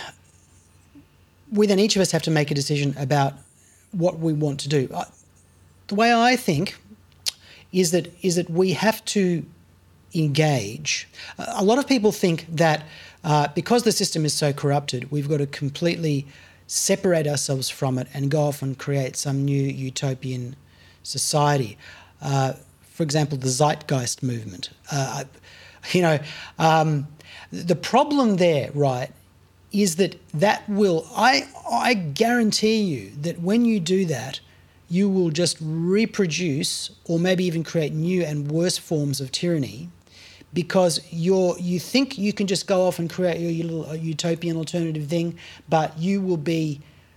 we then each of us have to make a decision about what we want to do. I, the way I think is that is that we have to engage. A lot of people think that uh, because the system is so corrupted, we've got to completely separate ourselves from it and go off and create some new utopian society. Uh, for example, the Zeitgeist movement. Uh, you know, um, the problem there, right, is that that will, I, I guarantee you that when you do that, you will just reproduce or maybe even create new and worse forms of tyranny because you're, you think you can just go off and create your, your little utopian alternative thing, but you will be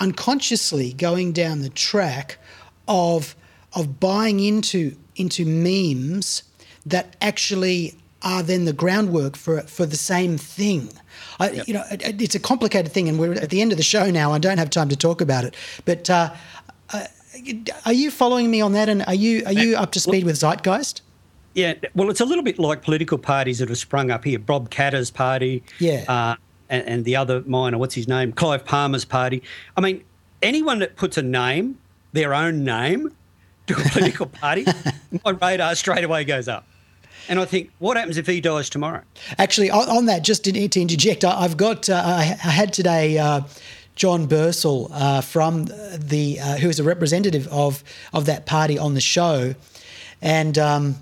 unconsciously going down the track of of buying into into memes that actually are then the groundwork for for the same thing. I, yep. You know, it, it's a complicated thing, and we're at the end of the show now. I don't have time to talk about it. But uh, uh, are you following me on that? And are you are you up to speed with Zeitgeist? Yeah, well, it's a little bit like political parties that have sprung up here. Bob Katter's party, yeah, uh, and, and the other minor, what's his name, Clive Palmer's party. I mean, anyone that puts a name, their own name, to a political party, my radar straight away goes up. And I think, what happens if he dies tomorrow? Actually, on, on that, just to, to interject, I, I've got, uh, I, I had today uh, John Bursell uh, from the, uh, who is a representative of of that party on the show, and um,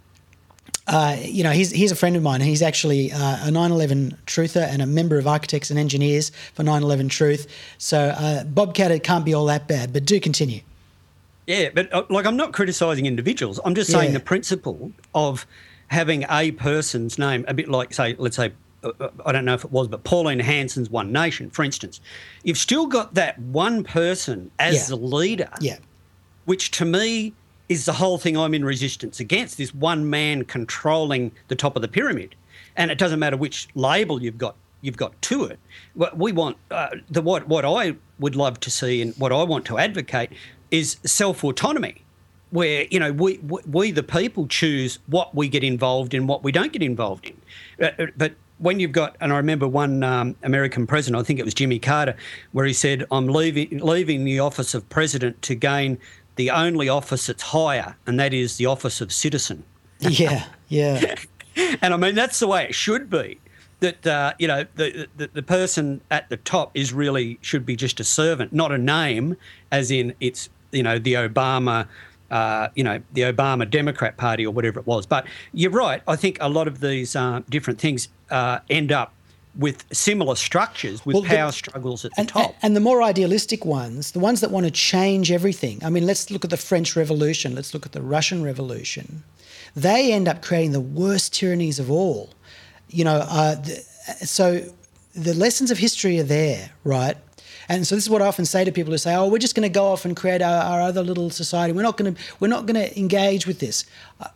uh, you know, he's he's a friend of mine. He's actually uh, a nine eleven truther and a member of Architects and Engineers for nine eleven Truth. So uh, Bob Katter can't be all that bad, but do continue. Yeah, but uh, like I'm not criticising individuals. I'm just saying Yeah. the principle of having a person's name, a bit like, say, let's say, uh, I don't know if it was, but Pauline Hanson's One Nation, for instance. You've still got that one person as Yeah. the leader, Yeah. which to me is the whole thing I'm in resistance against, this one man controlling the top of the pyramid. And it doesn't matter which label you've got you've got to it. What we want, uh, the what what I would love to see and what I want to advocate is self-autonomy, where, you know, we, we, we the people choose what we get involved in, what we don't get involved in. Uh, but when you've got, and I remember one um, American president, I think it was Jimmy Carter, where he said, I'm leaving, leaving the office of president to gain the only office that's higher, and that is the office of citizen. Yeah, yeah. And I mean, that's the way it should be. That, uh, you know, the, the the person at the top is really, should be just a servant, not a name, as in it's, you know, the Obama, uh, you know, the Obama Democrat Party or whatever it was. But you're right. I think a lot of these uh, different things uh, end up with similar structures, with Well, the- power struggles at the And, top. and the more idealistic ones, the ones that want to change everything. I mean, let's look at the French Revolution. Let's look at the Russian Revolution. They end up creating the worst tyrannies of all. You know, uh, th- so the lessons of history are there, right? And so this is what I often say to people who say, "Oh, we're just going to go off and create our, our other little society. We're not going to we're not going to engage with this." Uh,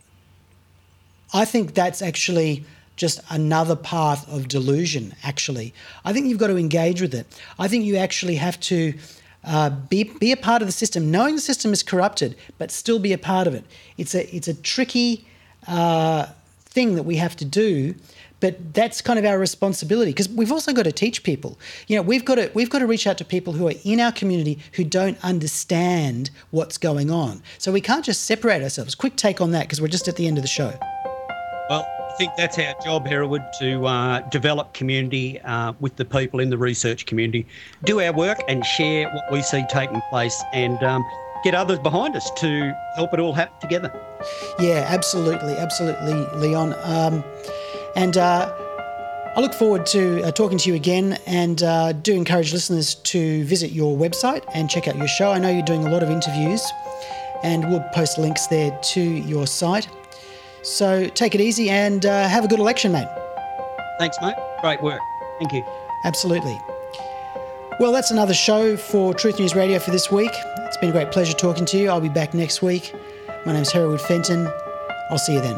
I think that's actually just another path of delusion. Actually, I think you've got to engage with it. I think you actually have to uh, be be a part of the system, knowing the system is corrupted, but still be a part of it. It's a it's a tricky uh, thing that we have to do. But that's kind of our responsibility, because we've also got to teach people. You know, we've got to we've got to reach out to people who are in our community who don't understand what's going on. So we can't just separate ourselves. Quick take on that, because we're just at the end of the show. Well, I think that's our job, Hereward, to uh, develop community uh, with the people in the research community, do our work and share what we see taking place, and um, get others behind us to help it all happen together. Yeah, absolutely, absolutely, Leon. Um, and uh, I look forward to uh, talking to you again, and uh, do encourage listeners to visit your website and check out your show. I know you're doing a lot of interviews, and we'll post links there to your site. So take it easy and uh, have a good election, mate. Thanks, mate. Great work. Thank you. Absolutely. Well, that's another show for Truth News Radio for this week. It's been a great pleasure talking to you. I'll be back next week. My name's Hereward Fenton. I'll see you then.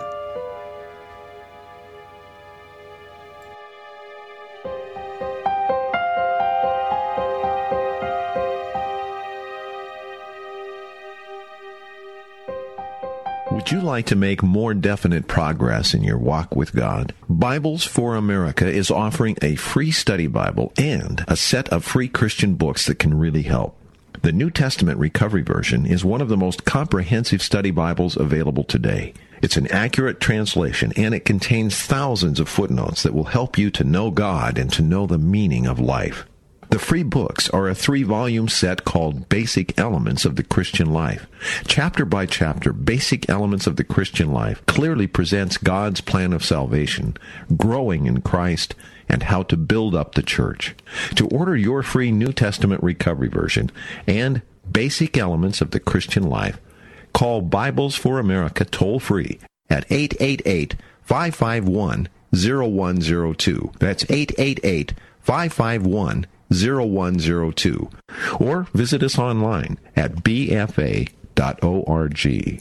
Would you like to make more definite progress in your walk with God? Bibles for America is offering a free study Bible and a set of free Christian books that can really help. The New Testament Recovery Version is one of the most comprehensive study Bibles available today. It's an accurate translation, and it contains thousands of footnotes that will help you to know God and to know the meaning of life. The free books are a three-volume set called Basic Elements of the Christian Life. Chapter by chapter, Basic Elements of the Christian Life clearly presents God's plan of salvation, growing in Christ, and how to build up the church. To order your free New Testament Recovery Version and Basic Elements of the Christian Life, call Bibles for America toll-free at eight eight eight, five five one, zero one zero two. That's eight eight eight, five five one, zero one zero two or visit us online at b f a dot org.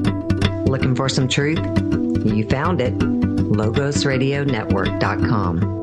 Looking for some truth? You found it. logos radio network dot com.